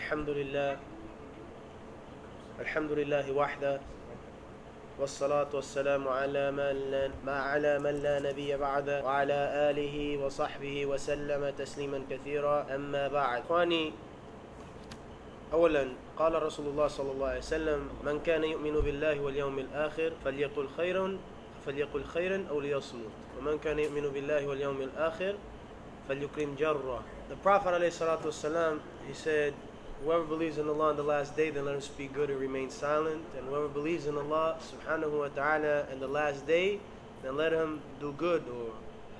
الحمد لله وحده والصلاة والسلام على من لا نبي بعده وعلى آله وصحبه وسلم تسليما كثيرا. أما بعد، إخواني، أولا قال رسول الله صلى الله عليه وسلم: من كان يؤمن بالله واليوم الآخر فليقل خيرا أو ليصمت، ومن كان يؤمن بالله واليوم الآخر فليكرم جره. The Prophet ﷺ, he said, whoever believes in Allah on the last day, then let him speak good and remain silent. And whoever believes in Allah subhanahu wa ta'ala and the last day, then let him do good, or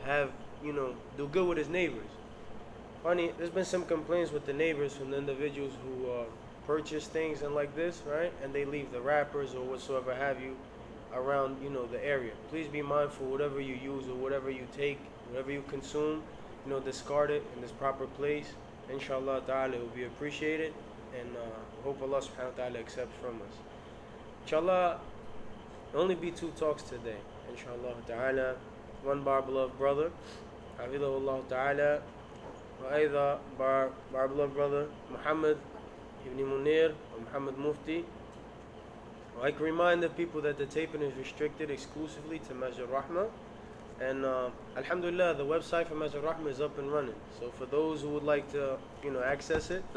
do good with his neighbors. Funny, there's been some complaints with the neighbors from the individuals who purchase things and like this, right? And they leave the wrappers or whatsoever have you around, the area. Please be mindful, whatever you use or whatever you take, whatever you consume, discard it in this proper place. Inshallah ta'ala, it will be appreciated, and hope Allah subhanahu wa ta'ala accepts from us. Inshallah, there'll only be 2 talks today. Inshallah ta'ala, one by our beloved brother, Hafidhahullah ta'ala, wa either by our beloved brother, Muhammad ibn Munir or Muhammad Mufti. I'd like to remind the people that the taping is restricted exclusively to Masjid Rahmah. And alhamdulillah, the website for Masjid Rahmah is up and running. So for those who would like to, access it,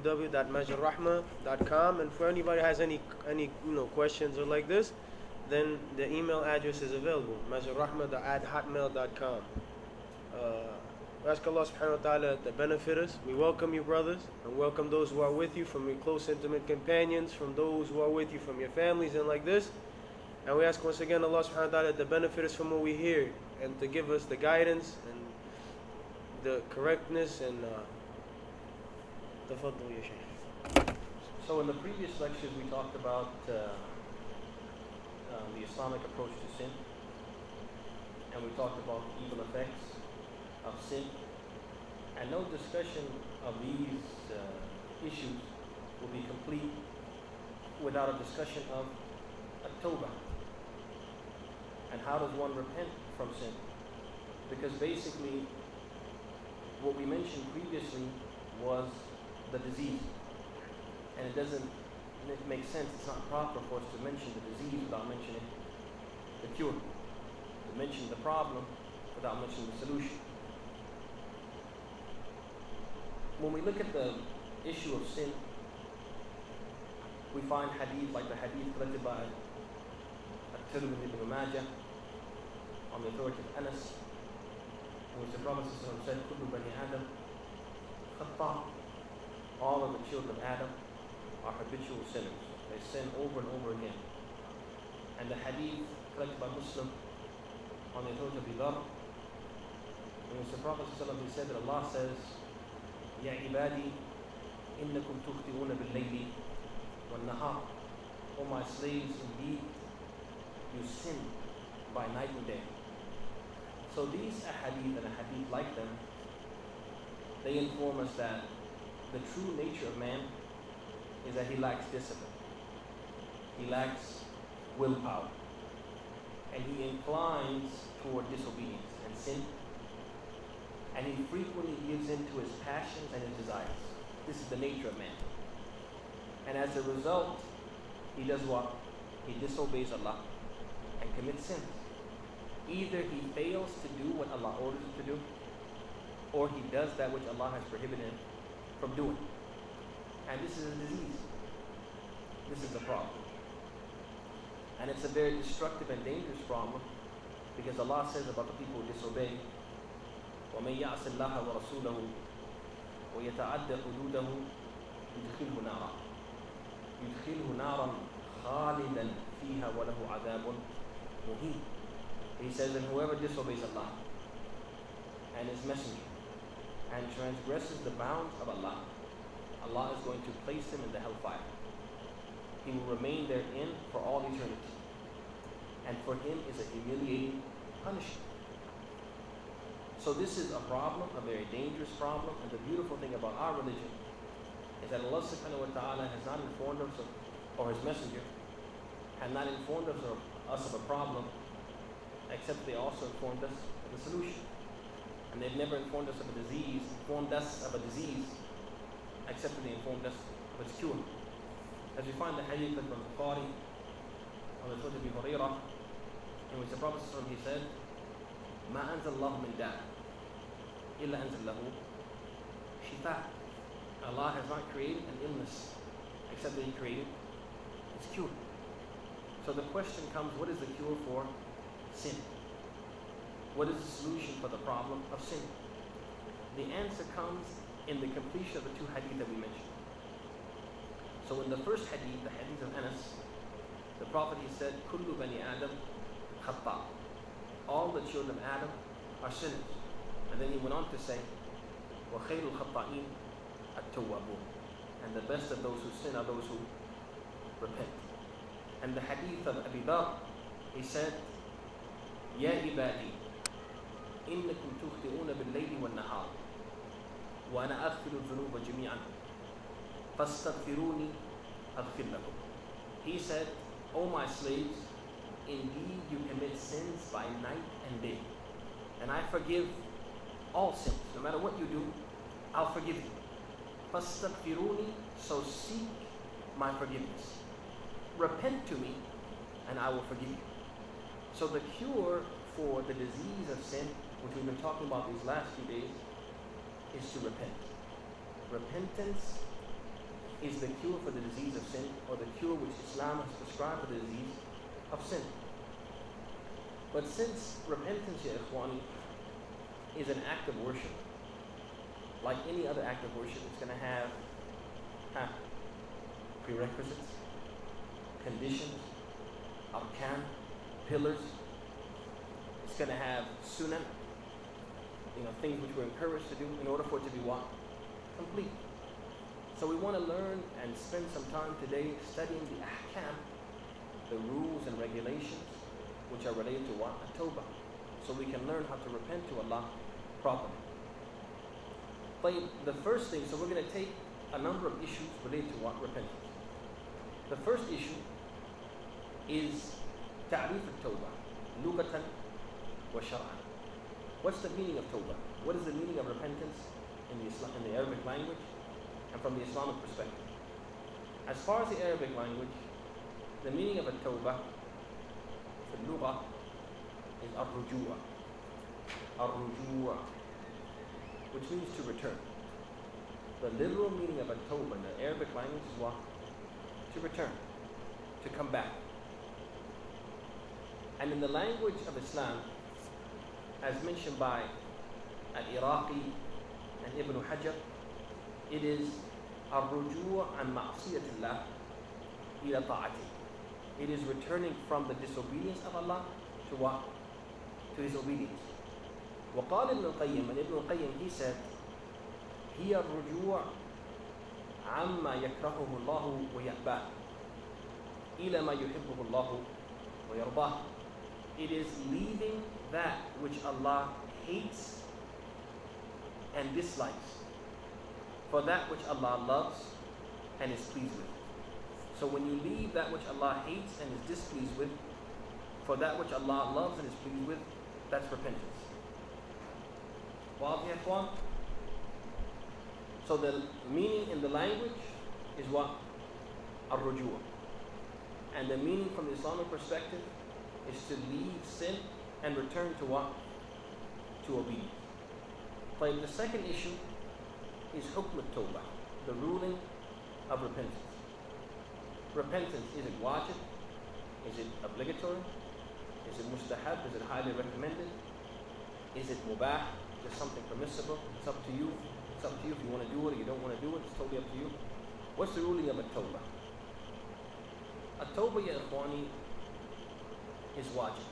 www.masjidrahmah.com. And for anybody who has any questions or like this, then the email address is available, masjidrahmah@hotmail.com. We ask Allah subhanahu wa ta'ala to benefit us. We welcome you, brothers, and welcome those who are with you from your close, intimate companions, from those who are with you from your families and like this. And we ask once again Allah subhanahu wa ta'ala to benefit us from what we hear, and to give us the guidance and the correctness and tafaddal ya shaykh. So in the previous lectures we talked about the Islamic approach to sin, and we talked about the evil effects of sin, and no discussion of these issues will be complete without a discussion of at-tawbah. And how does one repent from sin? Because basically, what we mentioned previously was the disease. And it doesn't make sense, it's not proper for us to mention the disease without mentioning the cure. To mention the problem without mentioning the solution. When we look at the issue of sin, we find hadith like the hadith collected by At-Tirmidhi ibn Majah on the authority of Anas, in which the Prophet said, Kullu bani Adam khata. All of the children of Adam are habitual sinners. They sin over and over again. And the hadith collected by Muslim on the authority of Abu Dharr, in which the Prophet said that Allah says, Ya ibadi, innakum tukhti'una bil-layli wal-nahar. O my slaves, indeed, you sin by night and day. So these ahadith and ahadith like them, they inform us that the true nature of man is that he lacks discipline. He lacks willpower. And he inclines toward disobedience and sin. And he frequently gives in to his passions and his desires. This is the nature of man. And as a result, he does what? He disobeys Allah and commits sins. Either he fails to do what Allah orders him to do, or he does that which Allah has prohibited him from doing. And this is a disease. This is a problem. And it's a very destructive and dangerous problem, because Allah says about the people who disobey, وَمَنْ يَعْصِ اللَّهَ وَرَسُولَهُ وَيَتَعَدَّ حُدُودَهُ يُدْخِلْهُ نَارًا خَالِدًا فِيهَا وَلَهُ عَذَابٌ مُهِينٌ. He says, and whoever disobeys Allah and His Messenger and transgresses the bounds of Allah, Allah is going to place him in the hellfire. He will remain therein for all eternity. And for him is a humiliating punishment. So this is a problem, a very dangerous problem. And the beautiful thing about our religion is that Allah subhanahu wa ta'ala has not informed us of, or His Messenger had not informed us of a problem, except they also informed us of the solution. And they've never informed us of a disease, except that they informed us it's cure. As we find the hadith of Bukhari on the Surah Abi Hurairah, in which the Prophet he said, "Ma anzal Allah min da' illa anzal lahu shifa." Allah has not created an illness except that He created its cure. So the question comes, what is the cure for sin? What is the solution for the problem of sin? The answer comes in the completion of the two hadith that we mentioned. So in the first hadith, the hadith of Anas, the Prophet he said, "Kullu bani Adam khata." All the children of Adam are sinners. And then he went on to say, "Wa khayrul khata'in at-tawwabun." And the best of those who sin are those who repent. And the hadith of Abi Dharr, he said, "Ya ibadi, innakum tukhti'una bil-layli wan-nahar, wa ana aghfiru dhunuba jami'an, fastaghfiruni aghfir lakum." He said, "O my slaves, indeed you commit sins by night and day, and I forgive all sins. No matter what you do, I'll forgive you. Fastaghfiruni, so seek my forgiveness. Repent to me, and I will forgive you." So the cure for the disease of sin, which we've been talking about these last few days, is to repent. Repentance is the cure for the disease of sin, or the cure which Islam has prescribed for the disease of sin. But since repentance, ya ikhwani, is an act of worship, like any other act of worship, it's going to have prerequisites, conditions, arkan, pillars. It's going to have sunan, things which we're encouraged to do in order for it to be what? Complete. So we want to learn and spend some time today studying the ahkam, the rules and regulations which are related to what? At-tawbah. So we can learn how to repent to Allah properly. But the first thing, so we're going to take a number of issues related to what? Repentance. The first issue is ta'rif at-tawbah, lughatan wa shar'an. What's the meaning of tawbah? What is the meaning of repentance in the Arabic language and from the Islamic perspective? As far as the Arabic language, the meaning of a tawbah, the lugha, is ar-rujua. Ar-rujua, which means to return. The literal meaning of a tawbah in the Arabic language is what? To return, to come back. And in the language of Islam, as mentioned by Al-Iraqi and Ibn Hajar, it is ar-rujua an ma'asiyatillah ila ta'ati. It is returning from the disobedience of Allah to what? To His obedience. وقال ابن القيم, and Ibn al-Qayyim, he said, هي الرجوع عما يكرهه الله ويأباه إلى ما يحبه الله ويرضاه. It is leaving that which Allah hates and dislikes for that which Allah loves and is pleased with. So when you leave that which Allah hates and is displeased with for that which Allah loves and is pleased with, that's repentance. واضح يا إخوان? So the meaning in the language is what? Ar-rujua. And the meaning from the Islamic perspective is to leave sin and return to what? To obedience. But the second issue is hukm at-tawbah, the ruling of repentance. Repentance, is it wajib? Is it obligatory? Is it mustahab? Is it highly recommended? Is it mubah? Is something permissible? It's up to you. It's up to you if you want to do it or you don't want to do it. It's totally up to you. What's the ruling of at-tawbah? At-tawbah, ya ikhwani, is wajib.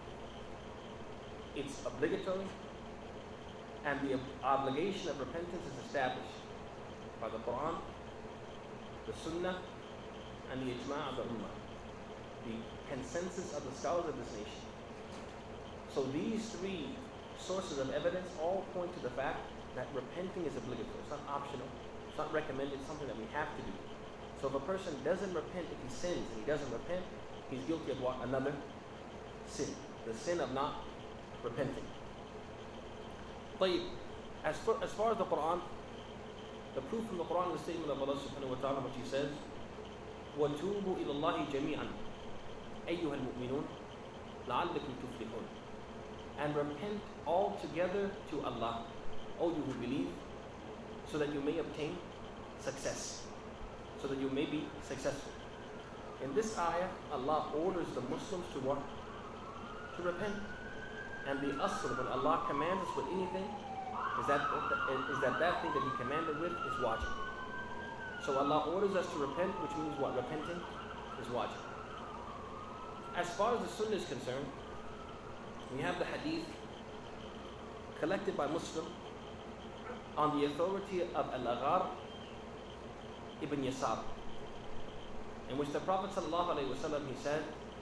It's obligatory, and the obligation of repentance is established by the Quran, the Sunnah, and the Ijma' of the Ummah, the consensus of the scholars of this nation. So these three sources of evidence all point to the fact that repenting is obligatory. It's not optional. It's not recommended. It's something that we have to do. So if a person doesn't repent, if he sins and he doesn't repent, he's guilty of what? Another sin. The sin of not repenting. But as far as the Quran The proof from the Quran is the statement of Allah subhanahu wa ta'ala, which He says, وَتُوبُوا إِلَى اللَّهِ جَمِيعًا أَيُّهَا الْمُؤْمِنُونَ لَعَلَّكُمْ تُفْلِحُونَ. And repent all together to Allah, O you who believe, so that you may obtain success, so that you may be successful. In this ayah, Allah orders the Muslims to what? To repent. And the asl, when Allah commands us with anything, is that thing that He commanded with is wajib. So Allah orders us to repent, which means what? Repenting is wajib. As far as the sunnah is concerned, we have the hadith collected by Muslim on the authority of Al-Aghar ibn Yasar, in which the Prophet sallallahu alaihi wasallam, he said,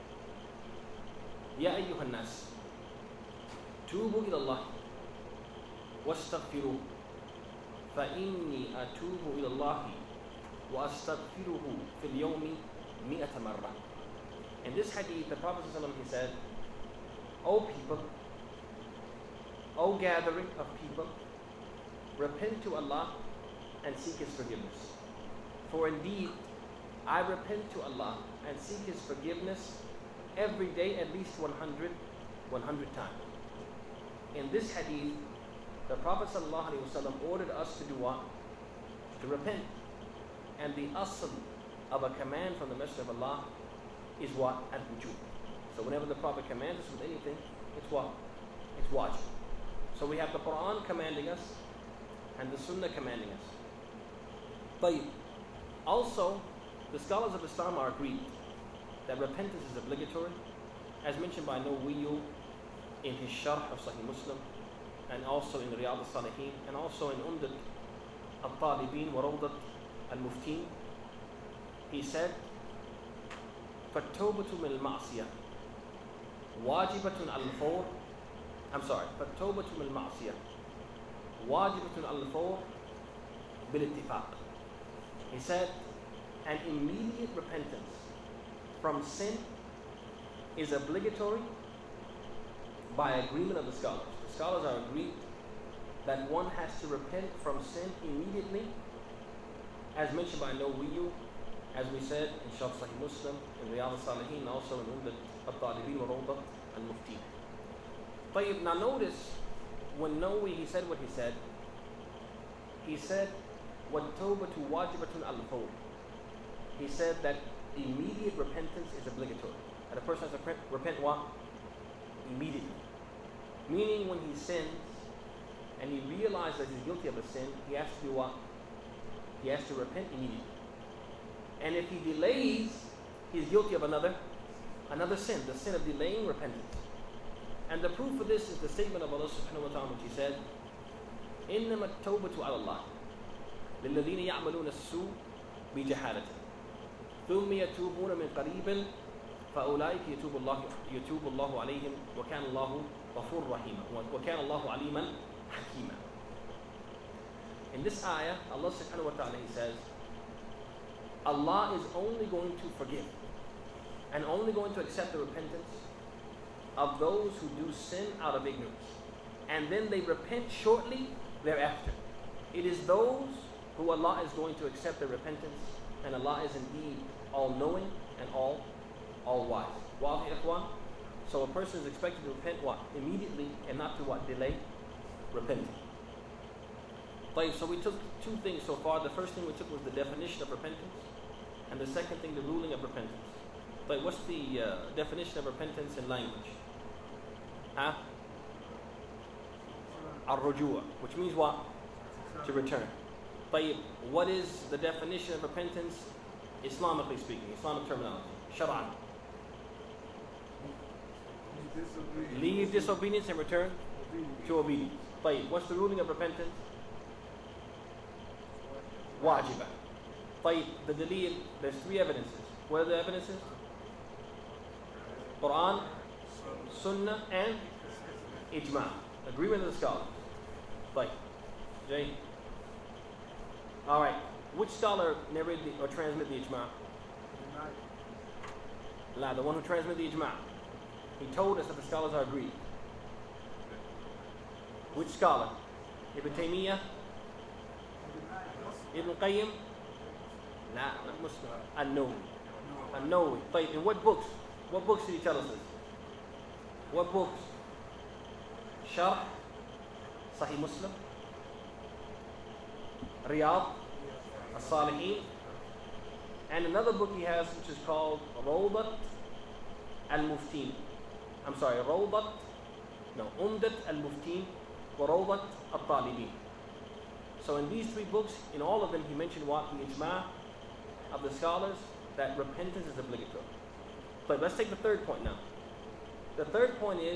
Ya ayyuhan nas, tubu ila Allah wastaghfiruhu fa inni atubu ila Allah wa astaghfiruhu fil yawmi mi'ata marra. In this hadith, the Prophet sallallahu alaihi wasallam, he said, O people, O gathering of people, repent to Allah and seek His forgiveness. For indeed, I repent to Allah and seek His forgiveness every day at least 100 times. In this hadith, the Prophet ﷺ ordered us to do what? To repent. And the asl of a command from the Messenger of Allah is what? Al-wujub. So whenever the Prophet commands us with anything, it's what? It's wajib. So we have the Quran commanding us and the Sunnah commanding us. But also, the scholars of Islam are agreed that repentance is obligatory, as mentioned by Nawawi in his Sharh of Sahih Muslim, and also in Riyadh al-Salihin, and also in Umdat al-Talibin wa Rawdat al-Muftin. He said, فَالتَّوْبَةُ مِنَ الْمَعْصِيَةِ وَاجِبَةٌ عَلَى الْفَوْرِ فَالتَّوْبَةُ مِنَ الْمَعْصِيَةِ وَاجِبَةٌ عَلى الْفَوْرِ بِالْاتِّفَاقِ. He said, an immediate repentance from sin is obligatory by agreement of the scholars. The scholars are agreed that one has to repent from sin immediately, as mentioned by Nawawi, as we said in Sharh Sahih Muslim, in Riyadh al-Salihin, also in Umdat al-Talibin wa Rawdat al-Mufti. Tayyib, now notice, when Nawawi, he said what he said, وَالتَّوْبَةُ وَاجِبَةٌ عَلَى الْفَوْرِ. He said that immediate repentance is obligatory. And a person has to repent what? Immediately. Meaning when he sins and he realizes that he's guilty of a sin, he has to do what? He has to repent immediately. And if he delays, he's guilty of another sin, the sin of delaying repentance. And the proof for this is the statement of Allah subhanahu wa ta'ala, which He said, إِنَّمَا التَّوْبَةُ عَلَى اللَّهِ لِلَّذِينَ يَعْمَلُونَ السُّوءَ بِجَهَالَةٍ ثُمَّ يَتُوبُونَ مِنْ قَرِيبٍ فَأُولَٰئِكَ يَتُوبُ اللَّهُ عَلَيْهِمْ وَكَانَ اللَّهُ غَفُورًا رَحِيمًا وَكَانَ اللَّهُ عَلِيمًا حَكِيمًا. In this ayah, Allah subhanahu wa ta'ala, He says, Allah is only going to forgive and only going to accept the repentance of those who do sin out of ignorance, and then they repent shortly thereafter. It is those who Allah is going to accept their repentance, and Allah is indeed all-knowing and all-wise. Wazi ikhwan? So a person is expected to repent what? Immediately, and not to what? Delay repenting. So we took two things so far. The first thing we took was the definition of repentance, and the second thing, the ruling of repentance. But what's the definition of repentance in language? Ar-rujua, which means what? To return. But what is the definition of repentance, Islamically speaking, Islamic terminology? Shar'an. Leave disobedience and return to obedience. But what's the ruling of repentance? Wajiba. But the dalil, there's three evidences. What are the evidences? Quran, Sunnah, and Ijma'. Agreement of the scholars. Like, Jay. Alright. Which scholar narrated or transmitted the Ijma'? La, the one who transmitted the Ijma'. He told us that the scholars are agreed. Which scholar? Ibn Taymiyyah? Ibn Qayyim? Nah, not Muslim. An-Nawawi. An-Nawawi. طيب, in what books? What books did he tell us this? What books? Sharh, Sahih Muslim, Riyadh, As-Salihin, and another book he has which is called Rawdat al-Muftin. I'm sorry, Umdat al-Muftin wa Rawdat al-Talibin. So in these three books, in all of them, he mentioned what? The ijma' of the scholars, that repentance is obligatory. But let's take the third point now. The third point is,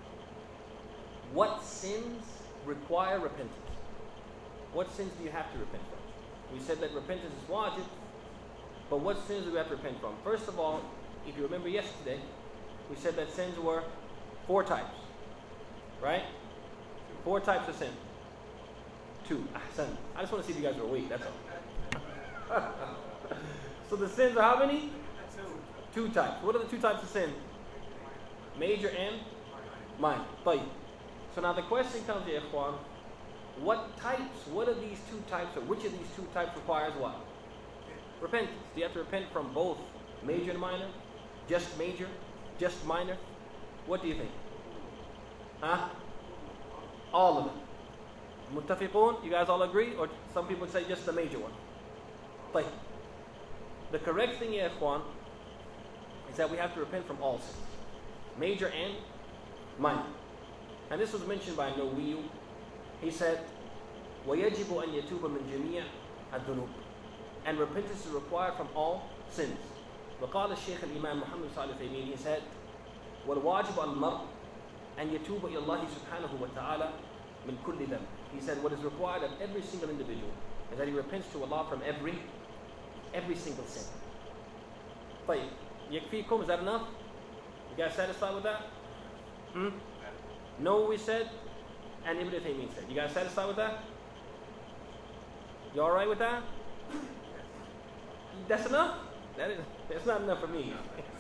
what sins require repentance? What sins do you have to repent from? We said that repentance is wajib, but what sins do we have to repent from? First of all, if you remember yesterday, we said that sins were 4 types, right? 4 types of sin. 2. Ahsan. I just want to see if you guys are awake, that's all. So the sins are how many? 2 types. What are the 2 types of sin? Major and minor. طيب. So now the question comes to Ikhwan, what are these 2 types, or which of these 2 types requires what? Repentance. Do you have to repent from both major and minor? Just major? Just minor? What do you think? Huh? All of them. Muttafiqun? You guys all agree? Or some people say just the major one? طيب. The correct thing, ya Ikhwan, is that we have to repent from all sins. Major and minor. And this was mentioned by Nawawi. He said, وَيَجِبُ أَن يَتُوبَ مِنْ جَمِيعِ الذُّنُوبِ. And repentance is required from all sins. وقال الشيخ الإمام محمد صلى الله عليه وسلم, he said, وَالْوَاجِبُ الْمَرْءِ أَن يَتُوبَ إِلَى اللَّهِ سُبْحَانَهُ وَتَعَالَى مِنْ كُلِّ ذنب. He said, what is required of every single individual is that he repents to Allah from every single sin. طيب, يكفيكم, is that enough? You guys satisfied with that? No, we said, and Ibn Taymiyyah said. You guys satisfied with that? You alright with that? That's enough? That's not enough for me.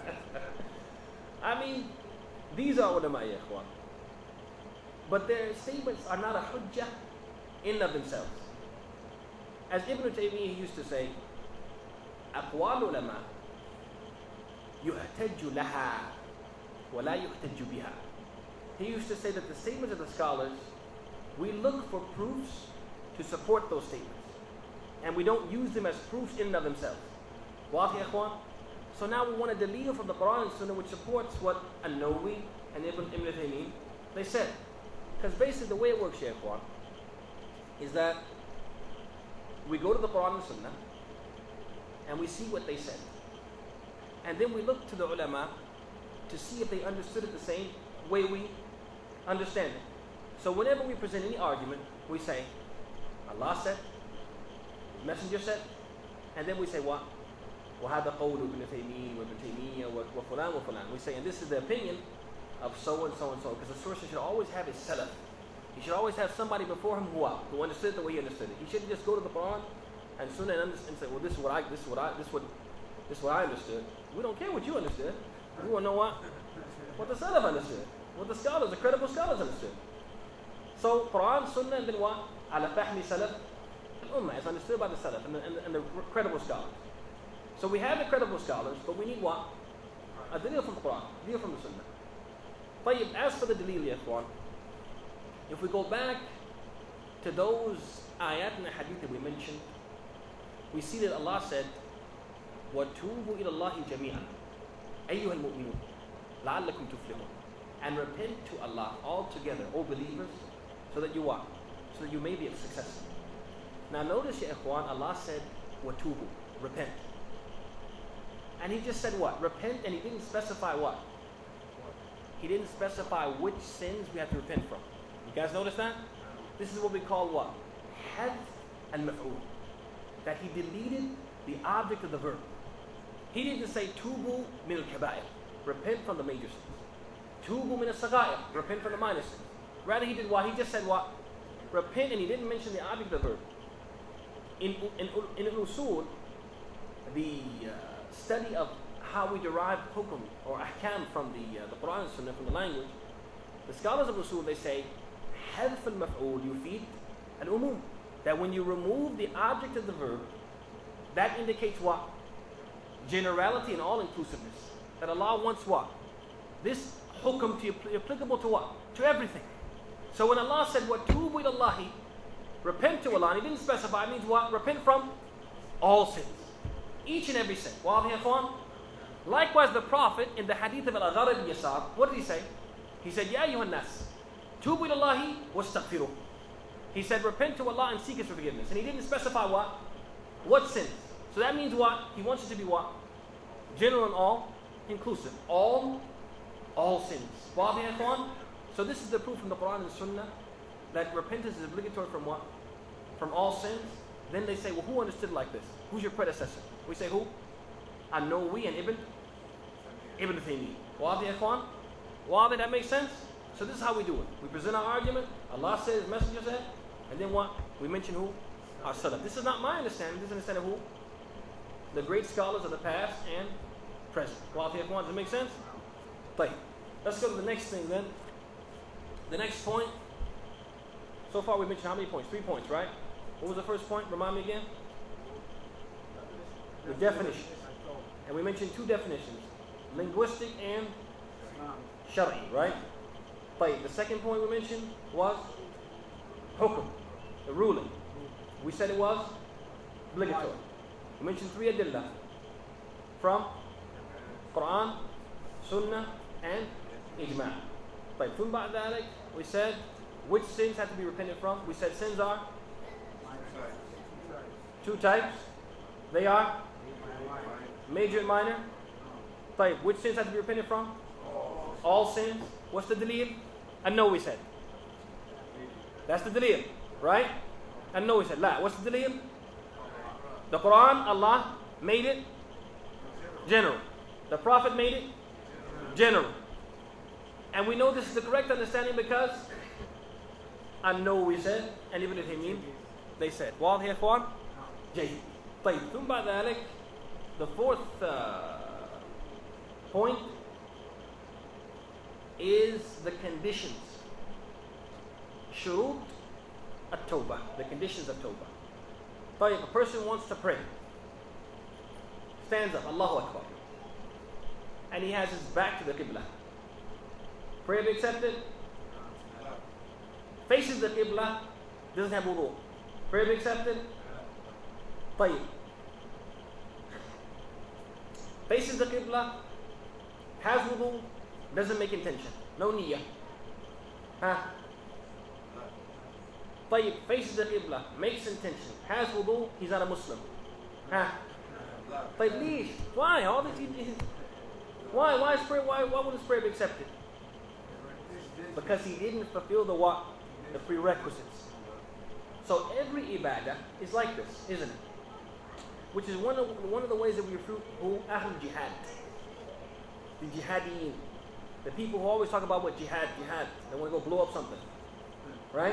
I mean, these are ulama, ya ikhwan. But their statements are not a hujjah in of themselves. As Ibn Taymiyyah used to say, أقوال ulama يحتج لها ولا يحتج بها. He used to say that the statements of the scholars, we look for proofs to support those statements, and we don't use them as proofs in and of themselves. Wazi ya ikhwan? So now we want a dalil from the Quran and Sunnah which supports what An-Nawawi and Ibn Taymiyyah they said. Because basically the way it works, ya ikhwan, is that we go to the Quran and Sunnah and we see what they said, and then we look to the ulama to see if they understood it the same way we understand it. So whenever we present any argument, we say, Allah said, His Messenger said, and then we say what? وَهَذَا قَوْلُ ابْنِ تَيْمِيَّةَ وَابْنِ تَيْمِيَّةَ وَفُلَانَ وَفُلَانَ. We say, and this is the opinion of so and so and so, because the source should always have his salaf. He should always have somebody before him who understood it the way he understood it. He shouldn't just go to the Quran and Sunnah and say, well, this is what I understood. We don't care what you understood. We want to know what the salaf understood, what the scholars, the credible scholars understood. So Quran, Sunnah, and then what? Ala fahmi salaf al-ummah, is understood by the salaf and the credible scholars. So we have the credible scholars, but we need what? A dalil from the Quran, a dalil from the Sunnah. طيب, as for the dalil, ya ikhwan, if we go back to those ayat and hadith that we mentioned, we see that Allah said, وَتُوبُوا إِلَى اللَّهِ جَمِيعًا أَيُّهَا الْمُؤْمِنُونَ لَعَلَّكُمْ تُفْلِحُونَ. And repent to Allah all together, O believers, so that you what? So that you may be successful. Now notice, ya ikhwan, Allah said, وَتُوبُوا, repent. And He just said what? Repent, and He didn't specify what? He didn't specify which sins we have to repent from. You guys notice that? This is what we call what? Hadf al-maf'ul. That He deleted the object of the verb. He didn't say tubu min al-kaba'ir, repent from the major sins. Tubu min al-saga'ir, repent from the minor sins. Rather, He did what? He just said what? Repent, and He didn't mention the object of the verb. In usul, the study of how we derive hukum or ahkam from the Quran and Sunnah, from the language, the scholars of usul, they say hadf al-maf'ul yufid al-umum. that when you remove the object of the verb, that indicates what? Generality and all-inclusiveness. That Allah wants what? This hukm to be applicable to what? To everything. So when Allah said, وَتُوبُ إِلَى اللَّهِ, repent to Allah, and He didn't specify, it means what? Repent from all sins. Each and every sin. Wazi ikhwan? Likewise, the Prophet in the hadith of Al-Agharib Yasar, what did he say? He said, Ya ayyuhan nas, tubu ila Allahi wastaghfiruh. He said, repent to Allah and seek His forgiveness. And He didn't specify what? What sins? So that means what? He wants it to be what? General and all inclusive. All sins. Wazi ikhwan? So this is the proof from the Quran and Sunnah that repentance is obligatory from what? From all sins. Then they say, well, who understood like this? Who's your predecessor? We say who? An-Nawawi and Ibn Taymiyyah. Wazi ikhwan? Wazi, that makes sense? So this is how we do it. We present our argument, Allah says, Messenger said, and then what? We mention who? Our Salaf. This is not my understanding, this is the understanding of who? The great scholars of the past and present. Wazi ikhwan, does it make sense? طيب. Let's go to the next thing then. The next point. So far we mentioned how many points? 3 points, right? What was the first point? Remind me again. The definition. And we mentioned 2 definitions. Linguistic and Shar'i, right? The second point we mentioned was Hukm, the ruling. We said it was obligatory. We mentioned 3 adillah from Quran, Sunnah, and Ijma'. From بعد ذلك, we said which sins have to be repented from. We said sins are 2 types. They are major and minor. Which sins have to be repented from? All sins. What's the dalil? And no, we said. That's the dalil, right? And no, we said. La. What's the dalil? The Quran, Allah made it general. The Prophet made it general. And we know this is the correct understanding because and no, we said, and Ibn Taymiyyah, they said. واضح يا إخوان؟ جيد. طيب ثم بعد ذلك, the 4th point is the conditions. Shurut at-tawbah, the conditions of tawbah. طيب, a person wants to pray. Stands up, Allahu Akbar. And he has his back to the Qibla. Prayer be accepted? Faces the Qibla, doesn't have wudu. Prayer be accepted? طيب. Faces the Qibla, has wudu, doesn't make intention. No niyyah. طيب, faces the Qibla, makes intention, has wudu, he's not a Muslim. طيب, ليش? Why? All this, why is prayer? Why would his prayer be accepted? Because he didn't fulfill the what? The prerequisites. So every ibadah is like this, isn't it? Which is one of the ways that we refer to Ahlul Jihad. The Jihadiyin. The people who always talk about what jihad. They want to go blow up something. Right?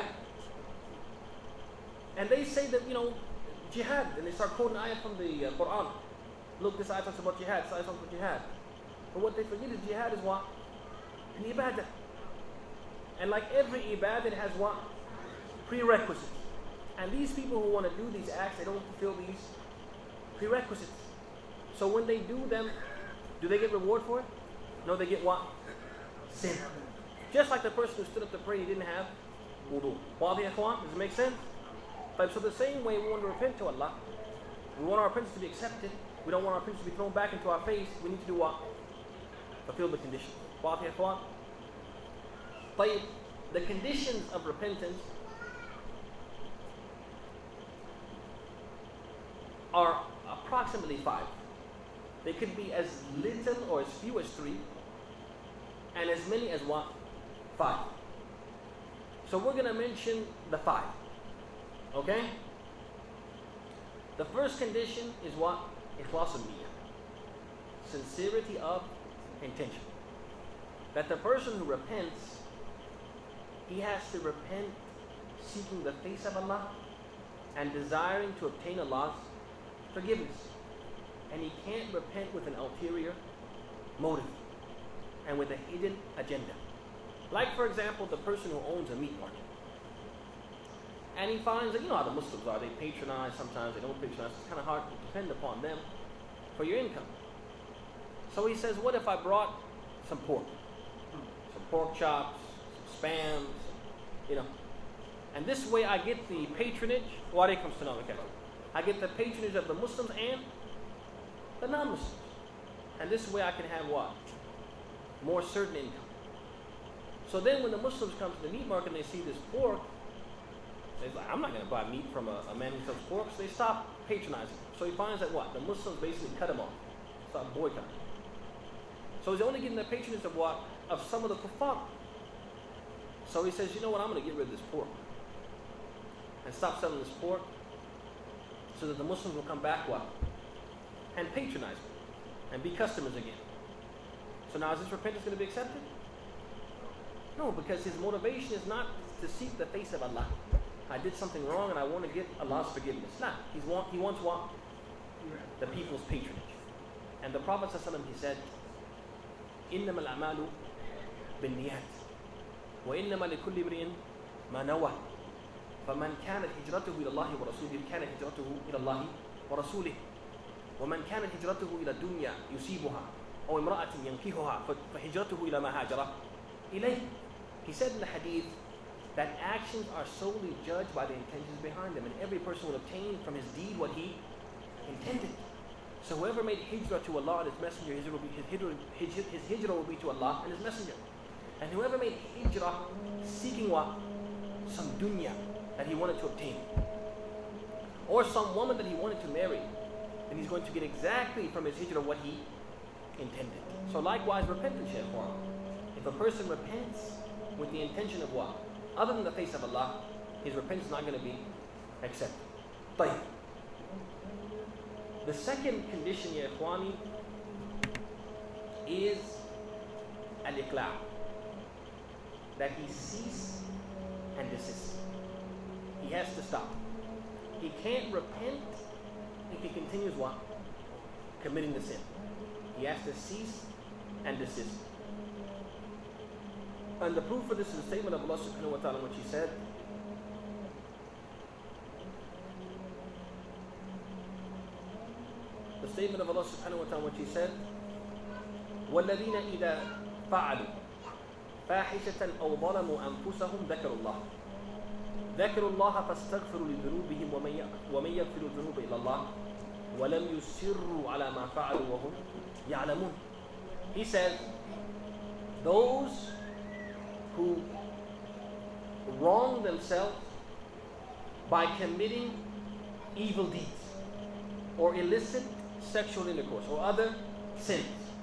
And they say that, jihad. And they start quoting ayah from the Quran. Look, this ayah talks about jihad. This ayah talks about jihad. But what they forget is jihad is what? An ibadah. And like every ibadah, it has what? Prerequisites. And these people who want to do these acts, they don't fulfill these prerequisites. So when they do them, do they get reward for it? No, they get what? Sin. Just like the person who stood up to pray, he didn't have wudu. Wazi ikhwan, does it make sense? So the same way we want to repent to Allah, we want our repentance to be accepted, we don't want our repentance to be thrown back into our face, we need to do what? Fulfill the conditions. Wazi ikhwan. The conditions of repentance are approximately 5. They could be as little or as few as 3, and as many as what? 5. So we're going to mention the 5. Okay? The first condition is what? Ikhlasul niyyah. Sincerity of intention. That the person who repents, he has to repent seeking the face of Allah and desiring to obtain Allah's forgiveness. And he can't repent with an ulterior motive and with a hidden agenda. Like, for example, the person who owns a meat market. And he finds that, you know how the Muslims are, they patronize sometimes, they don't patronize, it's kind of hard to depend upon them for your income. So he says, what if I brought some pork chops, some spam, you know, and this way I get the patronage, wa alaykum salam wa barakatuh. I get the patronage of the Muslims and the non-Muslims. And this way I can have what? More certain income. So then when the Muslims come to the meat market and they see this pork, they're like, I'm not going to buy meat from a man who sells pork. So they stop patronizing. So he finds that what? The Muslims basically cut him off. Start boycotting. So he's only getting the patronage of what? Of some of the kuffar. So he says, you know what? I'm going to get rid of this pork. And stop selling this pork so that the Muslims will come back what? And patronize me. And be customers again. So now is this repentance going to be accepted? No, because his motivation is not to seek the face of Allah. I did something wrong and I want to get Allah's forgiveness. Nah, he wants what? The people's patronage. And the Prophet ﷺ, he said, إِنَّمَا الْأَعْمَالُ بِالنِّيَّاتِ وَإِنَّمَا لِكُلِّ امْرِئٍ مَا نَوَى فَمَنْ كَانَتْ هِجْرَتُهُ إِلَى اللَّهِ وَرَسُولِهِ كَانَتْ هِجْرَتُهُ إِلَى اللَّهِ وَرَسُولِهِ وَمَنْ كَانَتْ هِجْرَتُهُ إِلَى الدُّنْيَا يُصِيبُهَا أو امرأة ينكحها فهجرته إلى ما هاجر إليه. He said in the hadith that actions are solely judged by the intentions behind them, and every person will obtain from his deed what he intended. So whoever made hijrah to Allah and His Messenger, his hijrah will be to Allah and His Messenger. And whoever made hijrah seeking what? Some dunya that he wanted to obtain, or some woman that he wanted to marry, then he's going to get exactly from his hijrah what he intended. So likewise, repentance, Shaykh. If a person repents with the intention of what? Other than the face of Allah, his repentance is not going to be accepted. طيب. The second condition, ya ikhwani, is al-iqla'. That he cease and desist. He has to stop. He can't repent if he continues what? Committing the sin. He has to cease and desist. And the proof for this is the statement of Allah subhanahu wa ta'ala, which He said, the statement of Allah subhanahu wa ta'ala, which He said, وَالَّذِينَ إِذَا فَعَلُوا فَاحِشَةً أَوْ ظَلَمُوا أَنفُسَهُمْ ذَكَرُوا اللَّهَ فَاسْتَغْفِرُوا لِذُنُوبِهِمْ وَمَنْ يَغْفِرُ الذُّنُوبَ إِلَّا اللَّهُ وَلَمْ يُصِرُّوا عَلَى مَا فَعَلُوا وَهُمْ يَعْلَمُونَ. He said, those who wrong themselves by committing evil deeds or illicit sexual intercourse or other sins,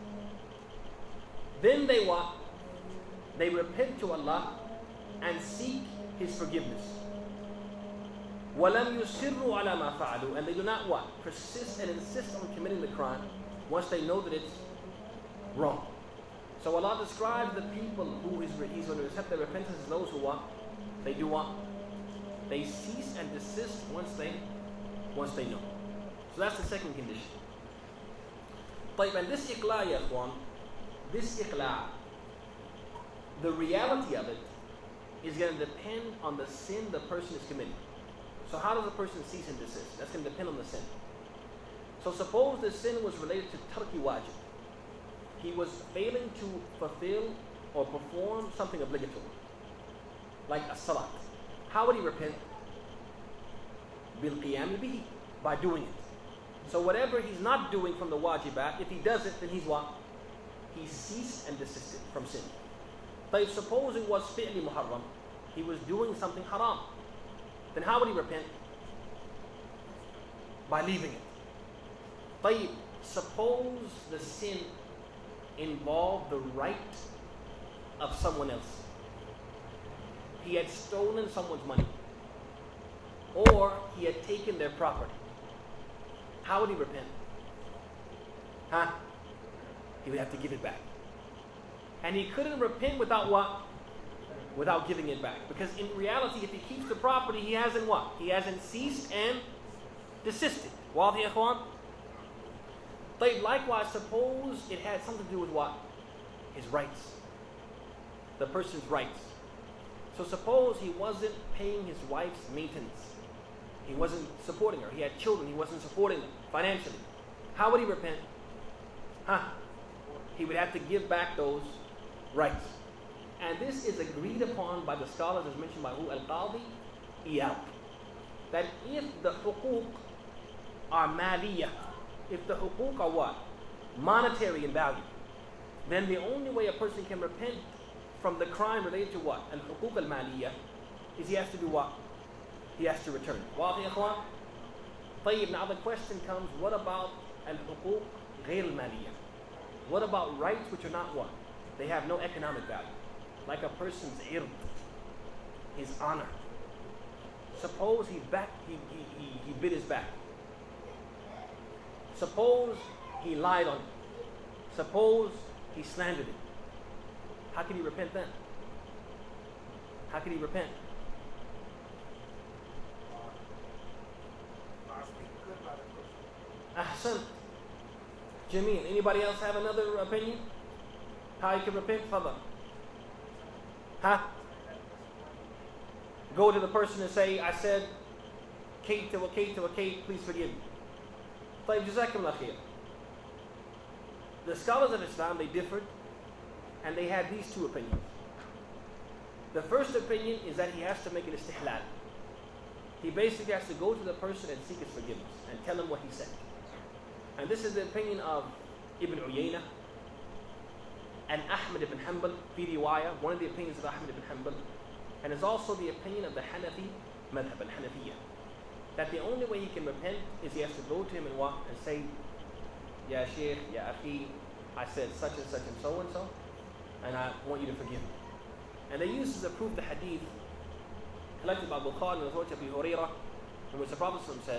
then they what? They repent to Allah and seek His forgiveness. وَلَمْ يُصِرُّوا عَلَى مَا فَعَلُوا. And they do not what? Persist and insist on committing the crime once they know that it's wrong. So Allah describes the people who He's going to accept their repentance as those who what? They do what? They cease and desist once they know. So that's the second condition. طيب, and this iqla', ya ikhwan, this iqla', the reality of it is going to depend on the sin the person is committing. So how does a person cease and desist? That's going to depend on the sin. So suppose the sin was related to tarki wajib. He was failing to fulfill or perform something obligatory, like a salat. How would he repent? Bil qiyam bihi, by doing it. So whatever he's not doing from the wajibat, if he does it, then he's what? He ceased and desisted from sin. But suppose it was fi'li muharram, he was doing something haram, then how would he repent? By leaving it. طيب, suppose the sin involved the right of someone else. He had stolen someone's money, or he had taken their property. How would he repent? He would have to give it back. And he couldn't repent without what? Without giving it back. Because in reality, if he keeps the property, he hasn't what? He hasn't ceased and desisted. Wazi ikhwan? Likewise, suppose it had something to do with what? His rights. The person's rights. So suppose he wasn't paying his wife's maintenance. He wasn't supporting her. He had children. He wasn't supporting them financially. How would he repent? He would have to give back those rights. And this is agreed upon by the scholars, as mentioned by who? Al-Qadi Iyad. That if the huquq are maliyah, if the huquq are what? Monetary in value, then the only way a person can repent from the crime related to what? Al-huquq al-maliyah, is he has to do what? He has to return. Wazi ikhwan? طيب, now the question comes, what about al-huquq ghayr al-maliyah? What about rights which are not what? They have no economic value. Like a person's ird, his honor. Suppose he bit his back. Suppose he lied on it. Suppose he slandered it. How can he repent then? How can he repent? Ahsan. Jameel, anybody else have another opinion? How you can repent? Fadal. Go to the person and say, I said, Kate to a Kate to a Kate, please forgive me. طيب, جزاكم الله خير. The scholars of Islam, they differed, and they had these two opinions. The first opinion is that he has to make an istihlal. He basically has to go to the person and seek his forgiveness and tell him what he said. And this is the opinion of Ibn Uyayna and Ahmad ibn Hanbal, fi riwayah, one of the opinions of Ahmad ibn Hanbal, and it's also the opinion of the Hanafi madhab, al-Hanafiyyah, that the only way he can repent is he has to go to him and walk and say, Ya Shaykh, Ya Akhi, I said such and such and so, and I want you to forgive me. And they use as a proof the hadith collected by Bukhari and Abu Hurairah, in which the Prophet said,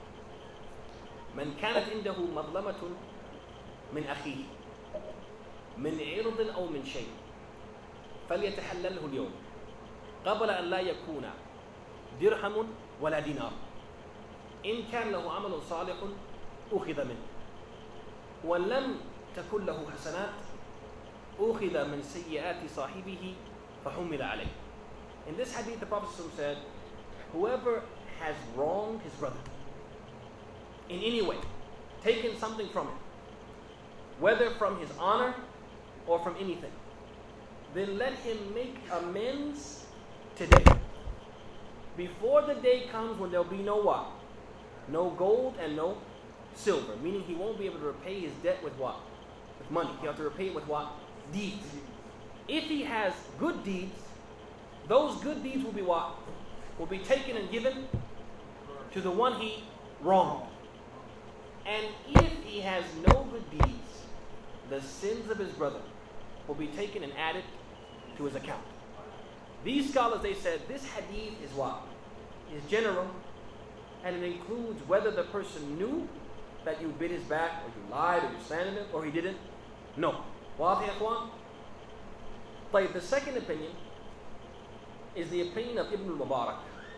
من كانت عنده مظلمة من أخيه من عرض أو من شيء فليتحلله اليوم قبل أن لا يكون درهم ولا دينار إن كان له عمل صالح أخذ منه وإن لم تكن له حسنات أخذ من سيئات صاحبه فحمل عليه. In this hadith, the Prophet said, whoever has wronged his brother in any way, taken something from him, whether from his honor or from anything, then let him make amends today, before the day comes when there'll be no what? No gold and no silver, meaning he won't be able to repay his debt with what? With money. He'll have to repay it with what? Deeds. If he has good deeds, those good deeds will be what? Will be taken and given to the one he wronged. And if he has no good deeds, the sins of his brother will be taken and added to his account. These scholars, they said, this hadith is what? Is general, and it includes whether the person knew that you bit his back, or you lied, or you slandered him, or he didn't know. Wazi ikhwan? The second opinion is the opinion of Ibn al-Mubarak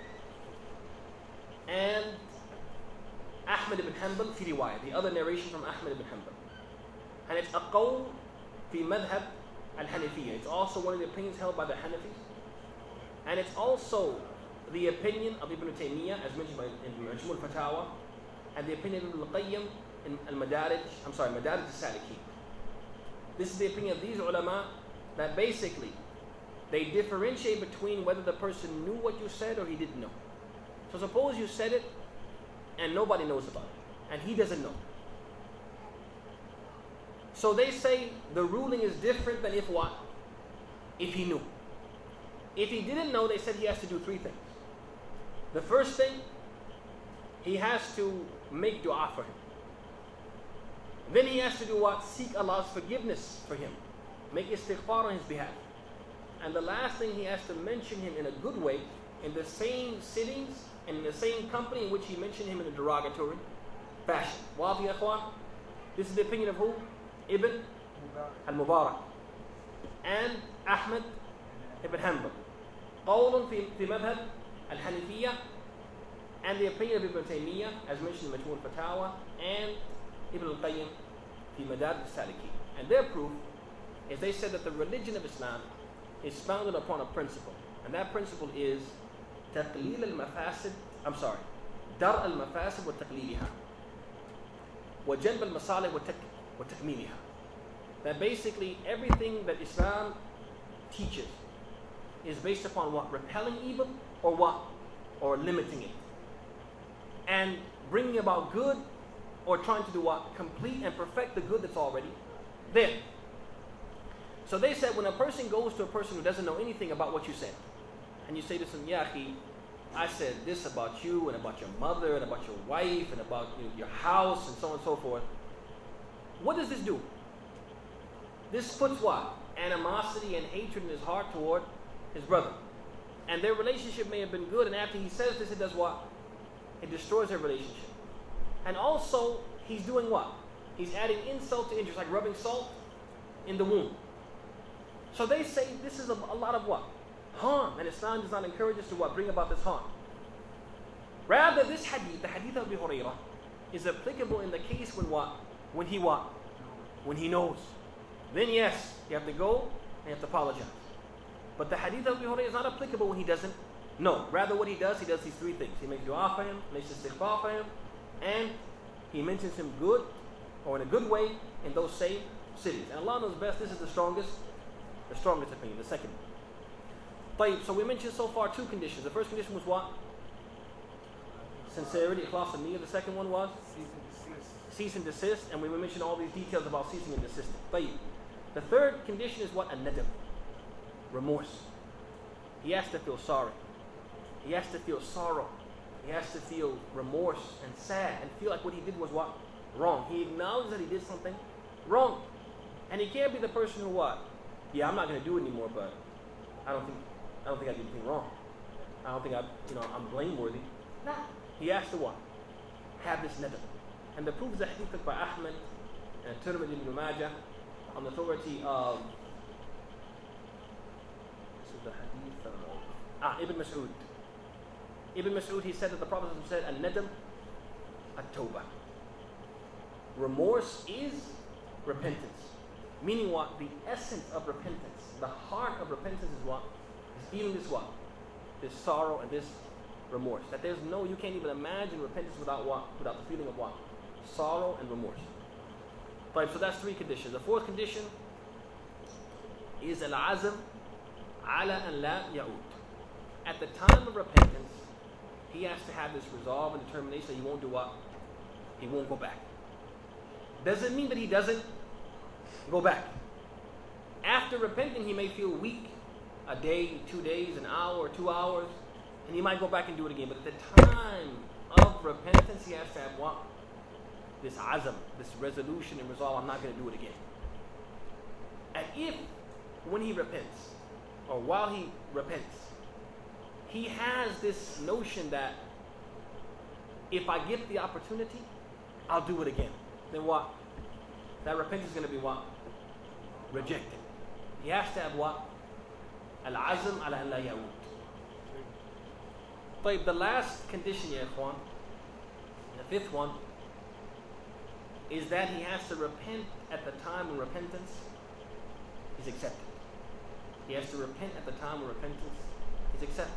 and Ahmad ibn Hanbal fi riwayah, the other narration from Ahmad ibn Hanbal. And it's a qawl fi madhab al-Hanafiyyah. It's also one of the opinions held by the Hanafis. And it's also the opinion of Ibn Taymiyyah, as mentioned in Majmu' al-Fatawa, and the opinion of Ibn al-Qayyim in Madarij al-Salikin. This is the opinion of these ulama, that basically they differentiate between whether the person knew what you said or he didn't know. So suppose you said it and nobody knows about it, and he doesn't know. So they say the ruling is different than if what? If he knew. If he didn't know, they said he has to do three things. The first thing, he has to make dua for him. Then he has to do what? Seek Allah's forgiveness for him. Make istighfar on his behalf. And the last thing, he has to mention him in a good way, in the same sittings and in the same company in which he mentioned him in a derogatory fashion. Wazi ikhwan? This is the opinion of who? Ibn al-Mubarak and Ahmad ibn Hanbal. Qawlun fi madhab al-Hanafiyyah, and the opinion of Ibn Taymiyyah, as mentioned in Majmu' al-Fatawa, and Ibn al-Qayyim fi Madarij al-Salikin. And their proof is they said that the religion of Islam is founded upon a principle. And that principle is تقليل المفاسد درء المفاسد وتقليلها وجلب المصالح وتكميلها. That basically everything that Islam teaches is based upon what? Repelling evil or what? Or limiting it. And bringing about good or trying to do what? Complete and perfect the good that's already there. So they said when a person goes to a person who doesn't know anything about what you said, and you say to them, Ya akhi, I said this about you and about your mother and about your wife and about your house and so on and so forth. What does this do? This puts what? Animosity and hatred in his heart toward his brother. And their relationship may have been good, and after he says this, it does what? It destroys their relationship. And also, he's doing what? He's adding insult to injury, like rubbing salt in the wound. So they say this is a lot of what? Harm. And Islam does not encourage us to what? Bring about this harm. Rather, this hadith, the hadith of Abu Hurairah, is applicable in the case when what? When he what? When he knows. Then yes, you have to go and you have to apologize. But the hadith of Abu Hurairah is not applicable when he doesn't know. Rather, what he does these three things. He makes dua for him, makes istighfar for him, and he mentions him good, or in a good way, in those same cities. And Allah knows best, this is the strongest opinion, the second. So we mentioned so far two conditions. The first condition was what? Sincerity, ikhlas and niyyah. The second one was? Cease and desist. And we mentioned all these details about ceasing and desisting. The third condition is what? An-nadam. Remorse. He has to feel sorry. He has to feel sorrow. He has to feel remorse and sad and feel like what he did was what? Wrong. He acknowledges that he did something wrong. And he can't be the person who what? Yeah, I'm not going to do it anymore, but I don't think I did anything wrong. I don't think I'm blameworthy. Nah. He has to what? Have this nadam. And the proof is a hadith by Ahmad and Tirmidhi ibn Majah on the authority of the hadith of Ibn Mas'ud. Ibn Mas'ud, he said that the Prophet said, An-nadam at-tawbah. Remorse is repentance. Meaning what? The essence of repentance. The heart of repentance is what? Is feeling this what? This sorrow and this remorse. That there's no, you can't even imagine repentance without what? Without the feeling of what? Sorrow and remorse. Right, so that's three conditions. The fourth condition is al-azam ala an la ya'ud. At the time of repentance, he has to have this resolve and determination that he won't do what? He won't go back. Doesn't mean that he doesn't go back. After repenting, he may feel weak, a day, 2 days, an hour, or 2 hours, and he might go back and do it again. But at the time of repentance, he has to have what? This azam, this resolution and resolve, I'm not going to do it again. And if, when he repents, or while he repents, he has this notion that if I get the opportunity, I'll do it again. Then what? That repentance is going to be what? Rejected. He has to have what? Al-azam ala an la ya'ud. The last condition, ya ikhwan, the fifth one, is that he has to repent at the time when repentance is accepted. He has to repent at the time when repentance is accepted.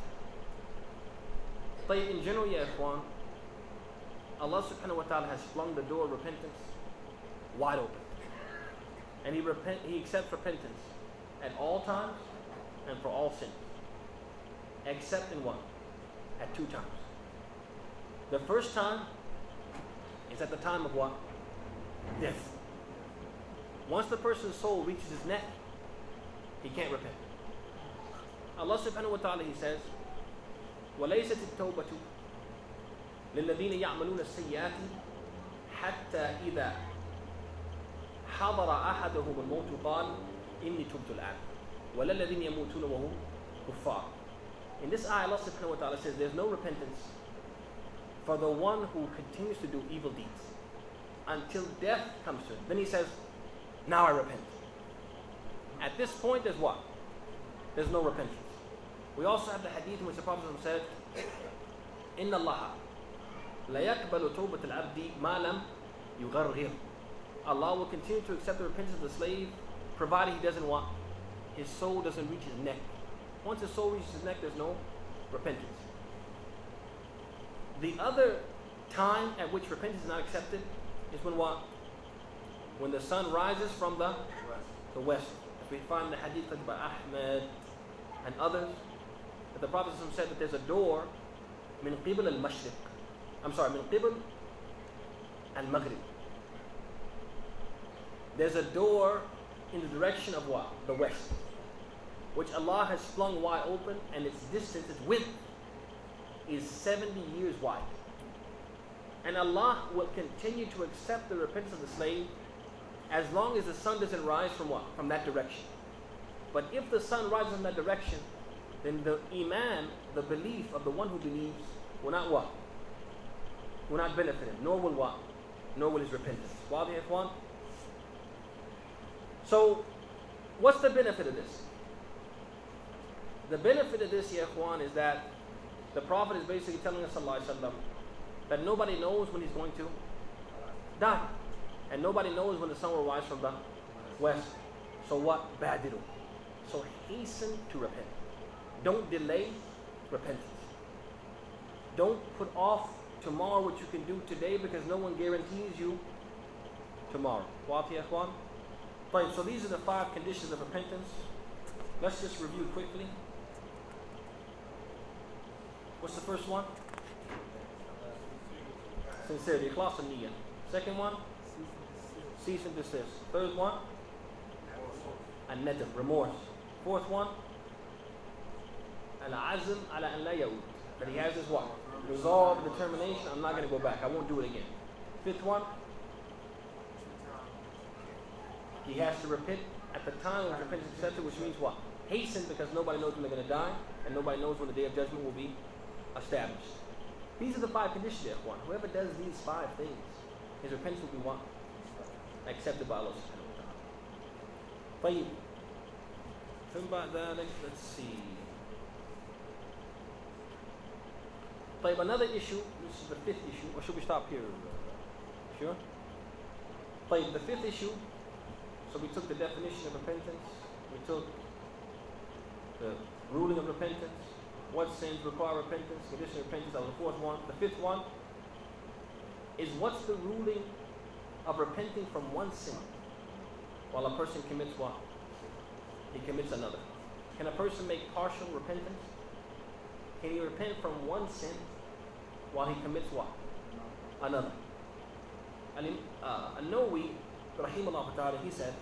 In general, ya ikhwan, Allah subhanahu wa ta'ala has flung the door of repentance wide open. And He accepts repentance at all times and for all sins. Except in what? At 2 times. The first time is at the time of what? Death. Once the person's soul reaches his neck, he can't repent. Allah subhanahu wa ta'ala, He says, وَلَيْسَتِ التَّوْبَةُ لِلَّذِينَ يَعْمَلُونَ السَّيِّئَاتِ حَتَّى إِذَا حَضَرَ أَحَدَهُمُ الْمَوْتُ قَالَ إِنِّي تُبْتُ الْآنَ وَلَا الَّذِينَ يَمُوتُونَ وَهُمْ كُفَّارٌ. In this ayah, Allah subhanahu wa ta'ala says there's no repentance for the one who continues to do evil deeds until death comes to him. Then he says, now I repent. At this point, there's what? There's no repentance. We also have the hadith in which the Prophet said, إِنَّ اللَّهَ لَا يَقْبَلُ تَوْبَةَ الْعَبْدِ مَا لَمْ يُغَرْغِرْ. Allah will continue to accept the repentance of the slave provided he doesn't want, his soul doesn't reach his neck. Once his soul reaches his neck, there's no repentance. The other time at which repentance is not accepted is when what? When the sun rises from the west. As we find the hadith by Ahmed and others, that the Prophet said that there's a door min qibl al-mashriq. I'm sorry, min qibl al-maghrib. There's a door in the direction of what? The west, which Allah has flung wide open, and its distance, its width, is 70 years wide. And Allah will continue to accept the repentance of the slave as long as the sun doesn't rise from what? From that direction. But if the sun rises in that direction, then the iman, the belief of the one who believes, will not what? Will not benefit him, nor will what? Nor will his repentance. Wadi ikhwan? So, what's the benefit of this? The benefit of this, ya ikhwan, is that the Prophet is basically telling us, sallallahu alaihi wasallam, that nobody knows when he's going to die. And nobody knows when the sun will rise from the west. So what? Badiru. So hasten to repent. Don't delay repentance. Don't put off tomorrow what you can do today, because no one guarantees you tomorrow. Wafi ikhwan? Fine, so these are the 5 conditions of repentance. Let's just review quickly. What's the first one? Sincerity, ikhlas and niyyah. Second one? Cease and desist. Third one? An-nadam, remorse. Fourth one? Al-azm ala an la yaud. That he has his what? Resolve, determination, I'm not going to go back. I won't do it again. Fifth one? He has to repent at the time when repentance is accepted, which means what? Hasten, because nobody knows when they're going to die, and nobody knows when the day of judgment will be established. These are the 5 conditions, ikhwan. Whoever does these 5 things, his repentance will be what? Accepted by Allah subhanahu wa ta'ala. طيب. ثم بعد ذلك, let's see. طيب, another issue, this is the 5th issue, or should we stop here? Sure? طيب, the 5th issue, so we took the definition of repentance, we took the ruling of repentance, what sins require repentance, condition of repentance, that was the 4th one. The 5th one is what's the ruling of repenting from one sin while a person commits what? He commits another. Can a person make partial repentance? Can he repent from one sin while he commits what? Another. An-Nawawi, rahimahullah ta'ala, he said,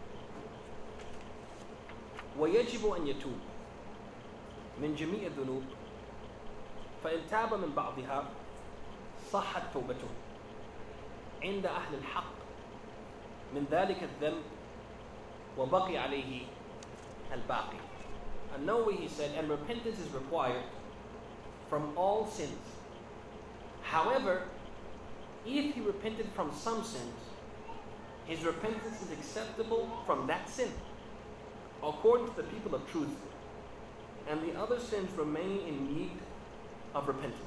وَيَجِبُ أَن يَتُوبَ من جميع الذنوب فإن تاب من بعضها صحت توبته عند أهل الحق من ذلك الذنب وبقي عليه الباقي. An-Nawawi, he said, and repentance is required from all sins. However, if he repented from some sins, his repentance is acceptable from that sin, according to the people of truth, and the other sins remain in need of repentance.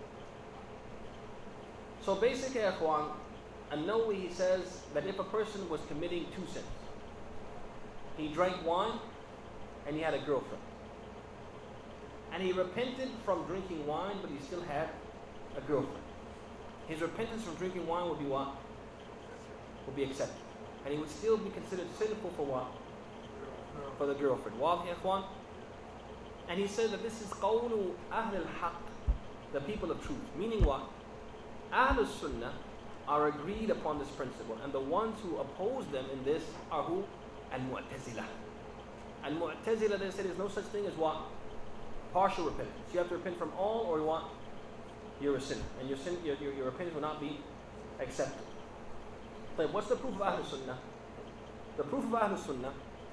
So basically, ikhwan, An-Nawawi, he says that if a person was committing 2 sins, he drank wine and he had a girlfriend, and he repented from drinking wine, but he still had a girlfriend, his repentance from drinking wine would be what? Would be accepted, and he would still be considered sinful for what? For the girlfriend. Wazi ikhwan? And he said that this is qawlu ahl al-haq, the people of truth. Meaning what? Ahl al-sunnah are agreed upon this principle, and the ones who oppose them in this are who? Al-Mu'tazilah. Al-Mu'tazilah, they say there's no such thing as what? Partial repentance. You have to repent from all, or what? You're a sinner, and your repentance will not be accepted. But what's the proof of Ahl al-Sunnah? The proof of Ahl al-Sunnah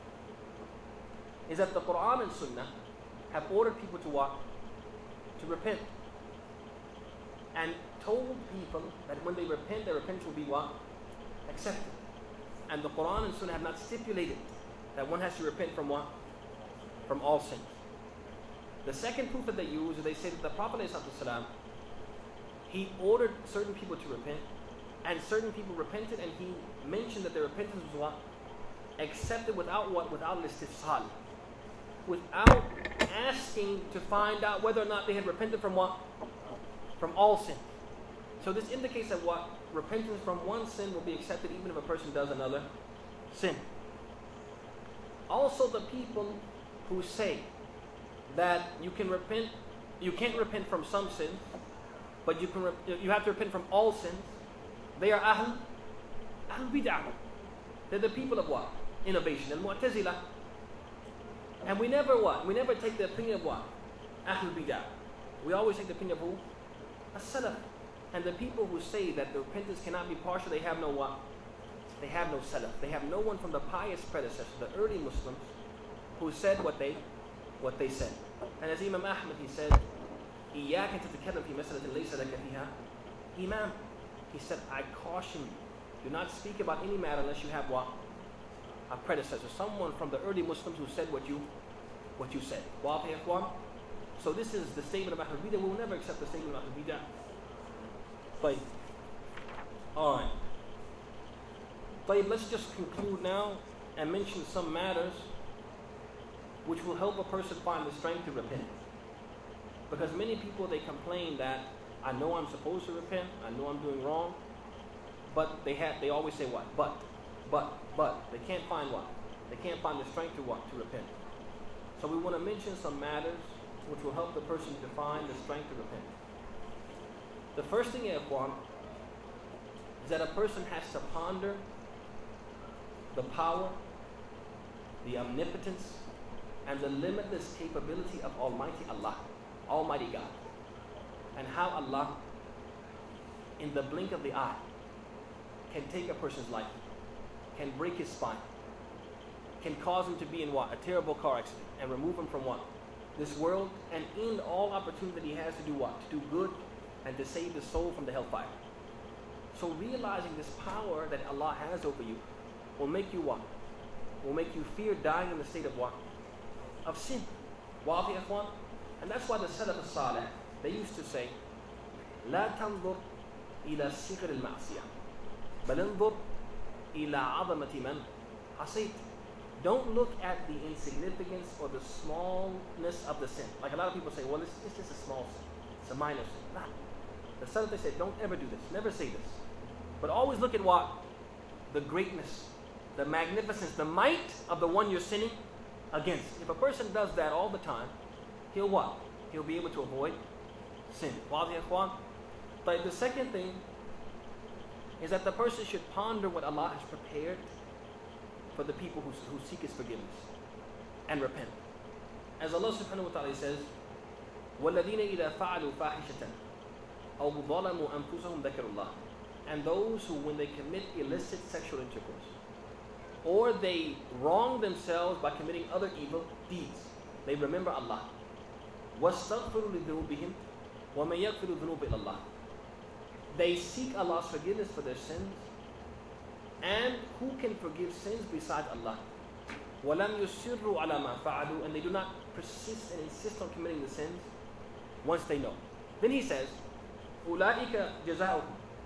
is that the Quran and Sunnah have ordered people to what? To repent. And told people that when they repent, their repentance will be what? Accepted. And the Quran and Sunnah have not stipulated that one has to repent from what? From all sins. The second proof that they use is they say that the Prophet ﷺ, he ordered certain people to repent, and certain people repented, and he mentioned that their repentance was what? Accepted without what? Without al-istifsal. Without asking to find out whether or not they had repented from what? From all sin. So this indicates that what? Repentance from one sin will be accepted even if a person does another sin. Also, the people who say that you can't repent from some sins, but you have to repent from all sins, they are Ahl Bid'ah. They're the people of what? Innovation. Al-Mu'tazila. And we never what? We never take the opinion of what? Ahl Bid'ah. We always take the opinion of who? As-Salaf. And the people who say that the repentance cannot be partial, they have no what? They have no Salaf. They have no one from the pious predecessors, the early Muslims, who said what they said. And as Imam Ahmad, he said, إِيَّاكَ تَتَكَلَّمْ فِي مَسْأَلَةٍ لَيْسَ لَكَ فِيهَا Imam, he said, I caution you, do not speak about any matter unless you have what? A predecessor, someone from the early Muslims who said what you said. So this is the statement of Ahlul Bidah. We will never accept the statement of Ahlul Bidah. But, alright. Let's just conclude now and mention some matters which will help a person find the strength to repent. Because many people, they complain that I know I'm supposed to repent, I know I'm doing wrong, but they always say what? But. They can't find what? They can't find the strength to what? To repent. So we want to mention some matters which will help the person to find the strength to repent. The first thing, Ikhwan, is that a person has to ponder the power, the omnipotence, and the limitless capability of Almighty Allah, Almighty God, and how Allah, in the blink of the eye, can take a person's life, can break his spine, can cause him to be in what? A terrible car accident, and remove him from what? This world, and end all opportunity that he has to do what? To do good and to save the soul from the hellfire. So realizing this power that Allah has over you will make you what? Will make you fear dying in the state of what? Of sin. Wafi Ikhwan? And that's why the Salaf as-Salih, they used to say, لا تنظر إلى صغر المعصية بل انظر إلى عظمة من عصيت. Don't look at the insignificance or the smallness of the sin. Like a lot of people say, well, it's just a small sin. It's a minor sin. Nah. The Salaf, they said, don't ever do this. Never say this. But always look at what? The greatness, the magnificence, the might of the one you're sinning against. If a person does that all the time, he'll what? He'll be able to avoid sin. But the second thing is that the person should ponder what Allah has prepared for the people who seek His forgiveness and repent. As Allah subhanahu wa ta'ala says, وَالَّذِينَ إِذَا فَعَلُوا فَاحِشَةً أَوْ ظَلَمُوا أَنفُسَهُمْ ذَكَرُوا اللَّهِ. And those who, when they commit illicit sexual intercourse, or they wrong themselves by committing other evil deeds, they remember Allah. وَاسْتَغْفِرُوا لِذُنُوبِهِمْ وَمَن يَغْفِرُ الذُّنُوبَ إِلَّا اللَّهِ. They seek Allah's forgiveness for their sins, and who can forgive sins besides Allah? وَلَمْ يُسِرُّوا عَلَى مَا فَعَلُوا. And they do not persist and insist on committing the sins once they know. Then He says, أُولَٰئِكَ جَزَاؤُهُمْ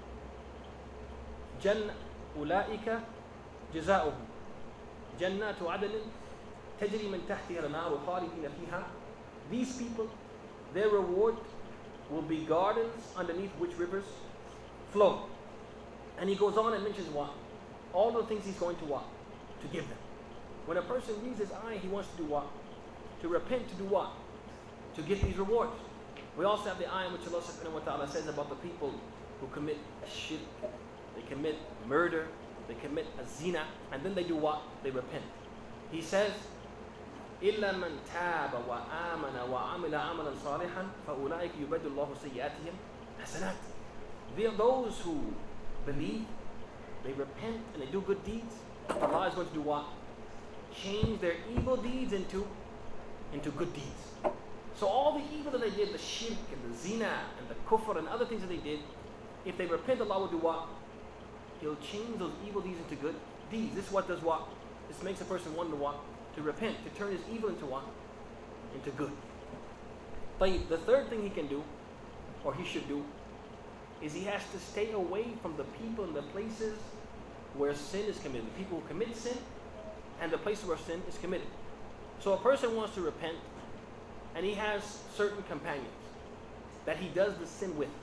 أُولَٰئِكَ جَزَاؤُهُمْ جَنَّاتُ عَدْنٍ تَجْرِي مِن تَحْتِهَا الْأَنْهَارُ خَالِدِينَ فِيهَا. These people, their reward will be gardens underneath which rivers flow. And He goes on and mentions what? All the things He's going to what? To give them. When a person reads this ayah, he wants to do what? To repent, to do what? To get these rewards. We also have the ayah in which Allah subhanahu wa ta'ala says about the people who commit a shirk, they commit murder, they commit a zina, and then they do what? They repent. He says, إِلَّا مَنْ تَابَ وَآمَنَ وَعَمِلَ عَمَلًا صَالِحًا فَأُولَٰئِكَ يُبَدِّلُ اللَّهُ سَيِّئَاتِهِمْ حَسَنَاتٍ. Those who believe, they repent, and they do good deeds, Allah is going to do what? Change their evil deeds into good deeds. So all the evil that they did, the shirk and the zina and the kufr and other things that they did, if they repent, Allah will do what? He'll change those evil deeds into good deeds. This is what does what? This makes a person want to what? To repent, to turn his evil into what? Into good. But the third thing he can do, or he should do, is he has to stay away from the people and the places where sin is committed. The people who commit sin and the places where sin is committed. So a person wants to repent, and he has certain companions that he does the sin with.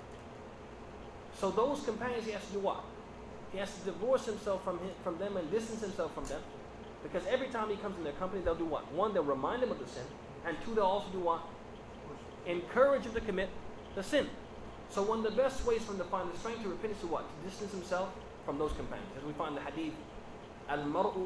So those companions, he has to do what? He has to divorce himself from them and distance himself from them, because every time he comes in their company, they'll do what? One, they'll remind him of the sin, and two, they'll also do what? Encourage him to commit the sin. So one of the best ways for him to find the strength to repent is to what? To distance himself from those companions. As we find the hadith, Al-mar'u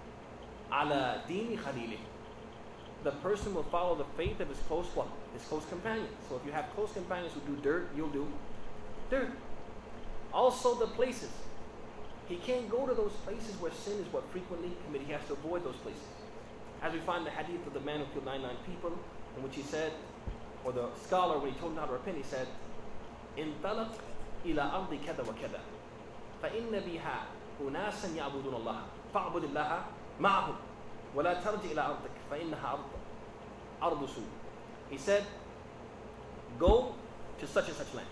ala dini khalilih. The person will follow the faith of his close what? His close companions. So if you have close companions who do dirt, you'll do dirt. Also the places. He can't go to those places where sin is what frequently committed. He has to avoid those places. As we find the hadith of the man who killed 99 people, in which he said, or the scholar, when he told him how to repent, he said, انطلق إلى أرض كذا وكذا فإن بها أناسا يعبدون الله فاعبد الله معهم ولا ترجع إلى أرضك فإنها أرض سوء. He said, go to such and such land,